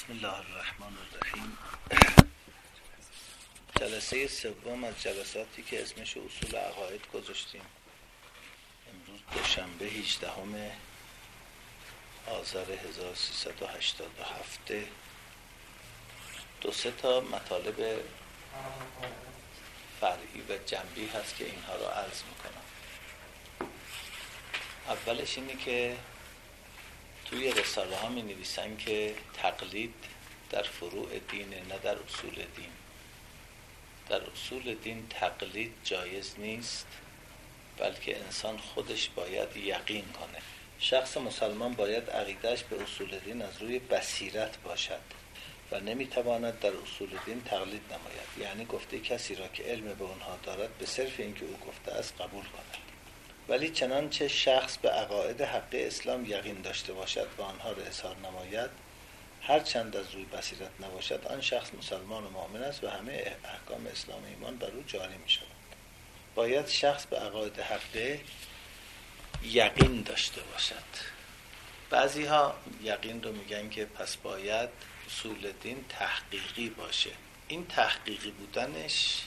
بسم الله الرحمن الرحیم. جلسه سوم از جلساتی که اسمش اصول عقاید گذاشتیم. امروز دوشنبه 18 آذر 1387. دو سه تا مطالب فرعی و جنبی هست که اینها رو عرض میکنم. اولش اینه که توی رساله ها می نویسن که تقلید در فروع دینه، نه در اصول دین. در اصول دین تقلید جایز نیست، بلکه انسان خودش باید یقین کنه. شخص مسلمان باید عقیدهش به اصول دین از روی بصیرت باشد و نمیتواند در اصول دین تقلید نماید. یعنی گفته کسی را که علم به اونها دارد به صرف اینکه او گفته است قبول کند. ولی چنانچه شخص به عقاید حق اسلام یقین داشته باشد و آنها را اظهار نماید، هر چند از روی بصیرت نباشد، آن شخص مسلمان و مؤمن است و همه احکام اسلام و ایمان بر او جاری می شود. باید شخص به عقاید حق یقین داشته باشد. بعضی ها یقین رو میگن که پس باید اصول دین تحقیقی باشه. این تحقیقی بودنش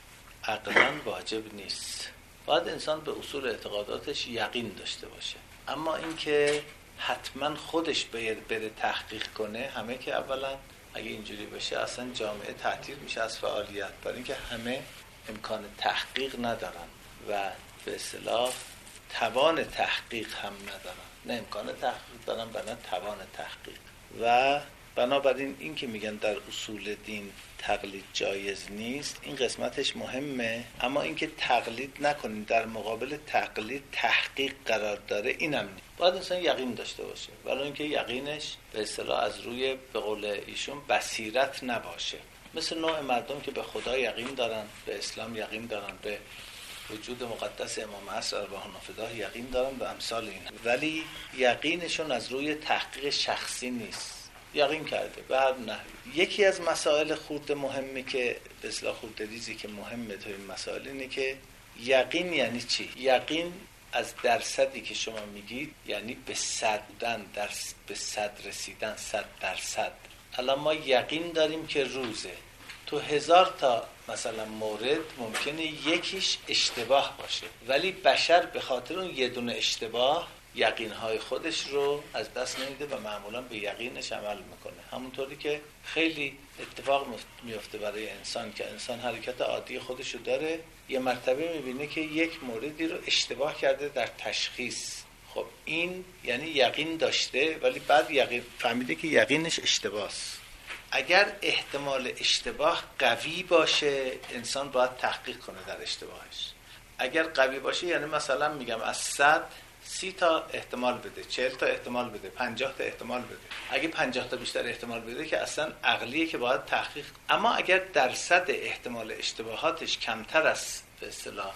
عقلاً واجب نیست. باید انسان به اصول اعتقاداتش یقین داشته باشه، اما اینکه حتما خودش بره تحقیق کنه، همه که اولا اگه اینجوری بشه اصلا جامعه تعطیل میشه از فعالیت، برای اینکه همه امکان تحقیق ندارن و به اصطلاح توان تحقیق هم ندارن. نه امکان تحقیق دارن، نه توان تحقیق. و بنابراین این که میگن در اصول دین تقلید جایز نیست، این قسمتش مهمه، اما اینکه تقلید نکنین در مقابل تقلید تحقیق قرار داره، اینم نیست. باید انسان یقین داشته باشه، ولی اینکه یقینش به اصطلاح از روی به قول ایشون بصیرت نباشه. مثل نوع مردم که به خدا یقین دارن، به اسلام یقین دارن، به وجود مقدس امام عصر ارواح فداه یقین دارن و امثال این، ولی یقینشون از روی تحقیق شخصی نیست. یقین کرده به هر نحوی. یکی از مسائل خورد مهمی که به اصطلاح خورد ریزی که مهمه تو این مسائل اینه که یقین یعنی چی؟ یقین از درصدی که شما میگید یعنی به صد بودن، به صد رسیدن، 100%. الان ما یقین داریم که روزه، تو 1000 تا مثلا مورد ممکنه یکیش اشتباه باشه، ولی بشر به خاطر اون یه دونه اشتباه یقینهای خودش رو از دست نمیده و معمولا به یقینش عمل میکنه. همونطوری که خیلی اتفاق میفته برای انسان که انسان حرکت عادی خودش رو داره، یه مرتبه میبینه که یک موردی رو اشتباه کرده در تشخیص. خب این یعنی یقین داشته، ولی بعد فهمیده که یقینش اشتباهست. اگر احتمال اشتباه قوی باشه، انسان باید تحقیق کنه در اشتباهش. اگر قوی باشه یعنی مثلا میگم از 100 30 تا احتمال بده، 40 تا احتمال بده، 50 تا احتمال بده. اگه 50 تا بیشتر احتمال بده که اصلا عقلیه که باید تحقیق. اما اگر درصد احتمال اشتباهاتش کمتر از به اصطلاح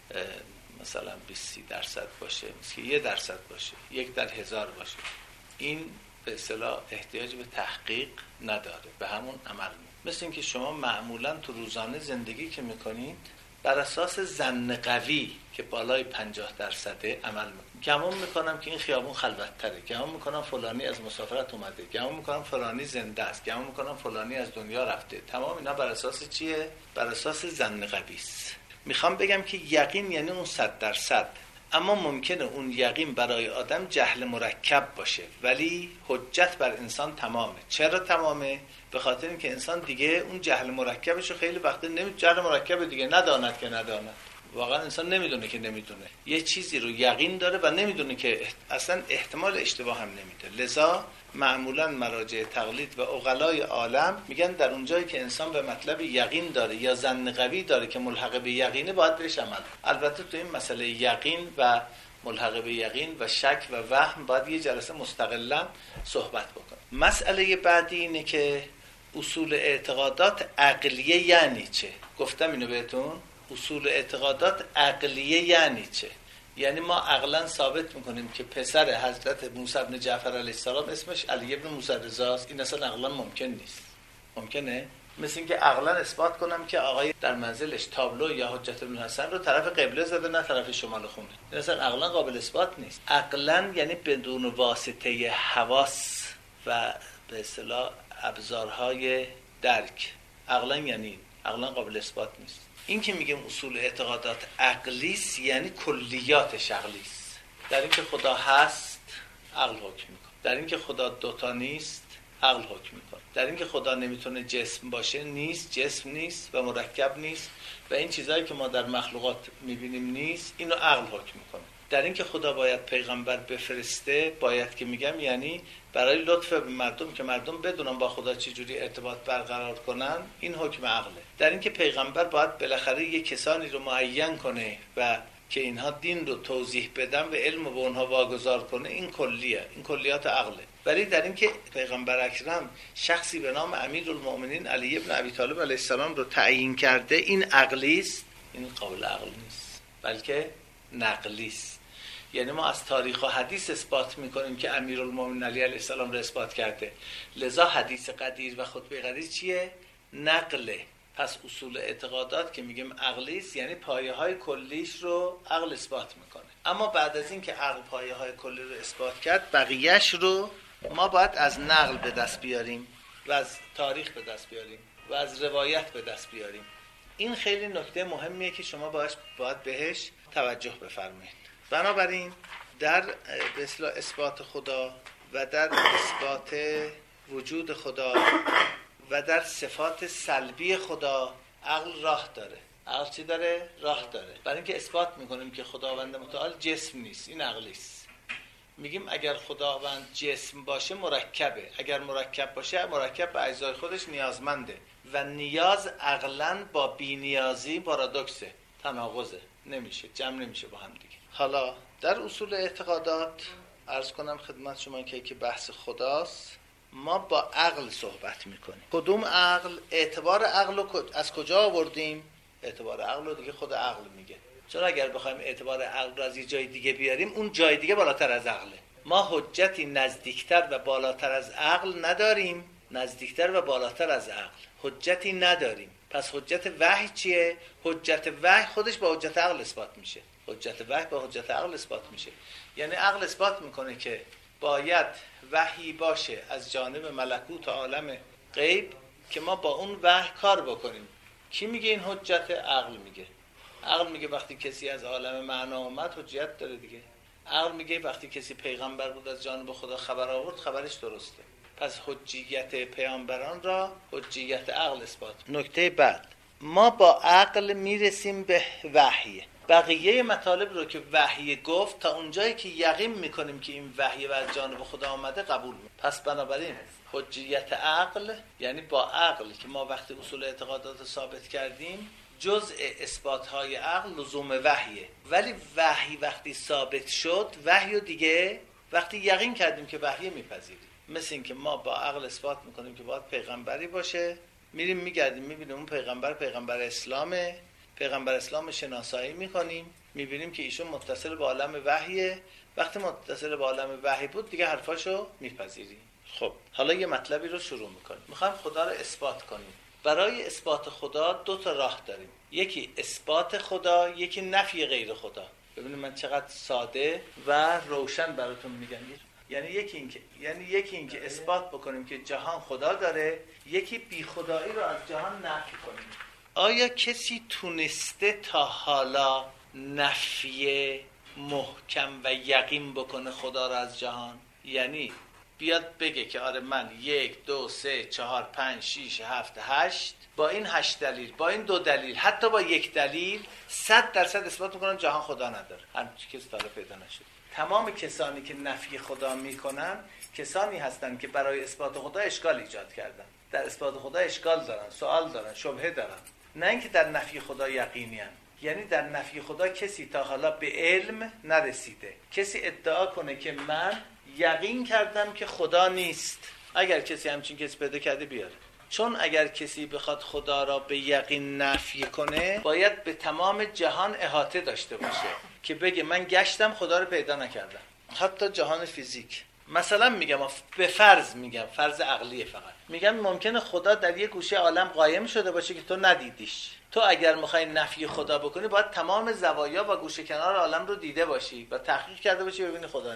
مثلا 20-30% باشه، مثل 1% باشه، 1 در 1000 باشه، این به اصطلاح احتیاج به تحقیق نداره، به همون عمل میکنه. مثل اینکه شما معمولا تو روزانه زندگی که میکنید بر اساس ظن قوی که بالای 50% عمل میکنم. گمان میکنم که این خیابون خلوت‌تره، گمان میکنم فلانی از مسافرت اومده، گمان میکنم فلانی زنده است، گمان میکنم فلانی از دنیا رفته. تمام اینا بر اساس چیه؟ بر اساس ظن قوی است. میخوام بگم که یقین یعنی اون 100%، اما ممکنه اون یقین برای آدم جهل مرکب باشه، ولی حجت بر انسان تمامه. چرا تمامه؟ به خاطر اینکه انسان دیگه اون جهل مرکبش رو خیلی وقت جهل مرکب دیگه نداند که نداند. واقعا انسان نمیدونه که نمیدونه، یه چیزی رو یقین داره و نمیدونه که اصلا احتمال اشتباه هم نمیده. لذا معمولا مراجع تقلید و عقلای عالم میگن در اونجایی که انسان به مطلب یقین داره یا ظن قوی داره که ملحق به یقینه، باید بهش عمل. البته تو این مسئله یقین و ملحق به یقین و شک و وهم باید یه جلسه مستقلا صحبت بکنیم. مسئله بعدی اینه که اصول اعتقادات عقلیه یعنی چه؟ گفتم اینو بهتون. اصول اعتقادات عقلیه یعنی چه؟ یعنی ما عقلا ثابت میکنیم که پسر حضرت موسی بن جعفر علیه السلام اسمش علی بن موسی رضاست. این اصلا عقلا ممکن نیست. ممکنه؟ مثل اینکه عقلا اثبات کنم که آقای در منزلش تابلو یا حجت بن حسن رو طرف قبله زده، نه طرف شمال خونه. این اصلا عقلا قابل اثبات نیست. عقلا یعنی بدون واسطه حواس و به اصطلاح ابزارهای درک. عقلا یعنی عقلا قابل اثبات نیست. این که میگیم اصول اعتقادات عقلیست یعنی کلیات عقلیست. در این که خدا هست عقل حکم میکنه، در این که خدا دوتا نیست عقل حکم میکنه، در این که خدا نمیتونه جسم باشه نیست، جسم نیست و مرکب نیست و این چیزهایی که ما در مخلوقات میبینیم نیست، اینو عقل حکم میکنه. در این که خدا باید پیغمبر بفرسته، باید که میگم یعنی برای لطف به مردم که مردم بدونن با خدا چجوری ارتباط برقرار کنن، این حکم عقله. در این که پیغمبر باید بالاخره یک کسانی رو معین کنه و که اینها دین رو توضیح بدن و علم رو به اونها واگذار کنه، این کلیه، این کلیات عقله. ولی در این که پیغمبر اکرم شخصی به نام امیرالمؤمنین علی ابن ابی طالب علیه السلام رو تعیین کرده، این عقلی است، این قابل عقل نیست بلکه نقلی است. یعنی ما از تاریخ و حدیث اثبات میکنیم که امیرالمؤمنین علی علیه السلام رو اثبات کرده، لذا حدیث قدیر و خطبه قدیر چیه؟ نقله. پس اصول اعتقادات که میگیم عقلی است یعنی پایه های کلیش رو عقل اثبات میکنه. اما بعد از این که عقل پایه های کلی رو اثبات کرد، بقیهش رو ما باید از نقل به دست بیاریم و از تاریخ به دست بیاریم و از روایت به دست بیاریم. این خیلی نکته مهمیه که شما باید بهش توجه بفرمایید. بنابراین در به اصطلاح اثبات خدا و در اثبات وجود خدا و در صفات سلبی خدا عقل راه داره. عقل چی داره؟ راه داره. برای اینکه اثبات میکنیم که خداوند متعال جسم نیست، این عقلی است. میگیم اگر خداوند جسم باشه مرکبه، اگر مرکب باشه مرکب به اجزای خودش نیازمنده و نیاز عقلاً با بی‌نیازی پارادوکسه، تناقضه، نمیشه، جمع نمیشه با هم دیگه. حالا در اصول اعتقادات عرض کنم خدمت شما که بحث خداست، ما با عقل صحبت میکنیم. کدوم عقل؟ اعتبار عقل رو از کجا آوردیم؟ اعتبار عقل رو دیگه خود عقل میگه. چون اگر بخوایم اعتبار عقل رو از یه جای دیگه بیاریم، اون جای دیگه بالاتر از عقله. ما حجتی نزدیکتر و بالاتر از عقل نداریم، نزدیکتر و بالاتر از عقل حجتی نداریم. پس حجت وحی چیه؟ حجت وحی خودش با حجت عقل اثبات میشه. حجت وحی با حجت عقل اثبات میشه. یعنی عقل اثبات میکنه که باید وحی باشه از جانب ملکوت عالم غیب که ما با اون وحی کار بکنیم. کی میگه این حجت؟ عقل میگه. عقل میگه وقتی کسی از عالم معنا اومد حجت داره دیگه. عقل میگه وقتی کسی پیغمبر بود از جانب خدا خبر آورد خبرش درسته. پس حجیت پیامبران را حجیت عقل اثبات. نکته بعد، ما با عقل میرسیم به وحی. بقیه مطالب رو که وحی گفت تا اونجایی که یقین میکنیم که این وحی و از جانب خدا آمده قبول میکنیم. پس بنابراین حجیت عقل یعنی با عقل که ما وقتی اصول اعتقادات ثابت کردیم جزء اثباتهای عقل لزوم وحیه. ولی وحی وقتی ثابت شد، وحی رو دیگه وقتی یقین کردیم که وحی میپذیریم. مثل این که ما با عقل اثبات میکنیم که باید پیغمبری باشه، میریم میگردیم میبینیم اون پیغمبر اسلامه، پیغمبر اسلام شناسایی میکنیم، میبینیم که ایشون متصل با عالم وحیه. وقتی متصل با عالم وحی بود دیگه حرفاشو میپذیریم. خب حالا یه مطلبی رو شروع میکنیم، میخوایم خدا رو اثبات کنیم. برای اثبات خدا دو تا راه داریم، یکی اثبات خدا، یکی نفی غیر خدا. ببینید من چقدر ساده و روشن براتون میگم. یعنی یکی اینکه اثبات بکنیم که جهان خدا داره، یکی بی خدایی رو از جهان نفی کنیم. آیا کسی تونسته تا حالا نفی محکم و یقین بکنه خدا رو از جهان؟ یعنی بیاد بگه که آره من 1 2 3 4 5 6 7 8 با این 8 دلیل، با این 2 دلیل، حتی با 1 دلیل 100% اثبات میکنم جهان خدا نداره. همچین کسی تا حالا پیدا نشد. تمام کسانی که نفی خدا میکنن کسانی هستند که برای اثبات خدا اشکال ایجاد کردن، در اثبات خدا اشکال دارن، سوال دارن، شبهه دارن، نه اینکه در نفی خدا یقینیان. یعنی در نفی خدا کسی تا حالا به علم نرسیده. کسی ادعا کنه که من یقین کردم که خدا نیست، اگر کسی همچین کسی پیدا کرده بیاره. چون اگر کسی بخواد خدا را به یقین نفی کنه باید به تمام جهان احاطه داشته باشه که بگه من گشتم خدا رو پیدا نکردم. حتی جهان فیزیک. مثلا میگم به فرض میگم، فرض عقلیه، فقط میگم ممکنه خدا در یک گوشه عالم قایم شده باشه که تو ندیدیش. تو اگر میخوای نفی خدا بکنی باید تمام زوایا و گوشه کنار عالم رو دیده باشی و تحقیق کرده باشی ببینی خدا نیست.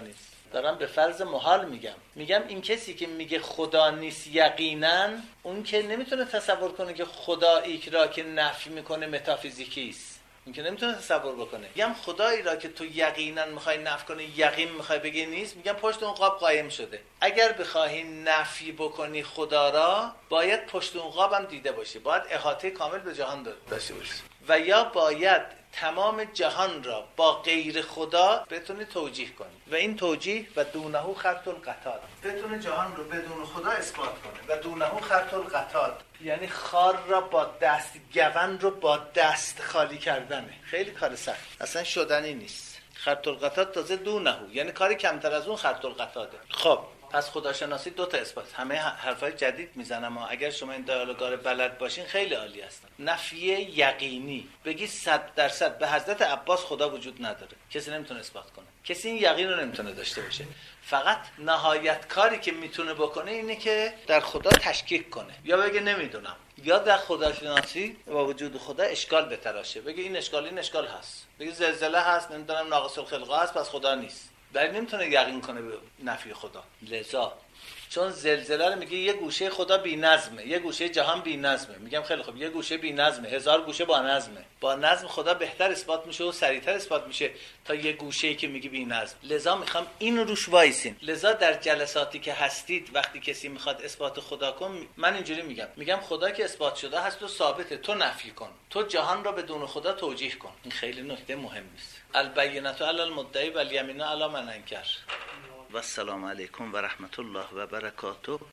دارم به فرض محال میگم این کسی که میگه خدا نیست یقینا، اون که نمیتونه تصور کنه که خدایی را که نفی میکنه متافیزیکی است، این که نمیتونه تصور بکنه. میگم خدایی را که تو یقینا میخوای نفی کنی، یقین میخوای بگی نیست، میگم پشت اون قاب قایم شده. اگر بخوای نفی بکنی خدا را، باید پشت اون قاب هم دیده باشی، باید احاطه کامل به جهان داشته باشی، و یا باید تمام جهان را با غیر خدا بتونی توجیه کنی، و این توجیه و دونه خرط القطاد، بتونه جهان رو بدون خدا اثبات کنه. و دونه خرط القطاد یعنی خار را با دست، گون رو با دست خالی کردنه. خیلی کار سخت، اصلا شدنی نیست. خرط القطاد تازه دونه، یعنی کاری کمتر از اون خرط القطاده. خب پس خداشناسی دو تا اثبات. همه حرفای جدید میزنم، اگر شما این دیالوگا رو بلد باشین خیلی عالی هستن. نفی یقینی، بگی 100% به حضرت عباس خدا وجود نداره، کسی نمیتونه اثبات کنه، کسی این یقین رو نمیتونه داشته باشه. فقط نهایت کاری که میتونه بکنه اینه که در خدا تشکیک کنه، یا بگه نمیدونم، یا در خداشناسی و وجود خدا اشکال بتراشه، بگه این اشکال هست، بگه زلزله هست، نمیدونم ناقص الخلقه هست، پس خدا نیست. در نمیتونه یقین کنه به نفی خدا. لذا چون زلزله رو میگه یه گوشه خدا بی نظمه، یه گوشه جهان بی نظمه، میگم خیلی خوب، یه گوشه بی نظمه، 1000 گوشه با نظمه. با نظم خدا بهتر اثبات میشه و سریعتر اثبات میشه تا یه گوشه‌ای که میگه بی نظم. لذا میخوام این روش وایسین. لذا در جلساتی که هستید، وقتی کسی میخواد اثبات خدا کن، من اینجوری میگم خدا که اثبات شده هست و ثابته، تو نفی کن، تو جهان را بدون خدا توجیه کن. این خیلی نکته مهمی است. البینة علی المدعی و الیمین علی من انکر. و السلام علیکم و رحمت الله و برکاته.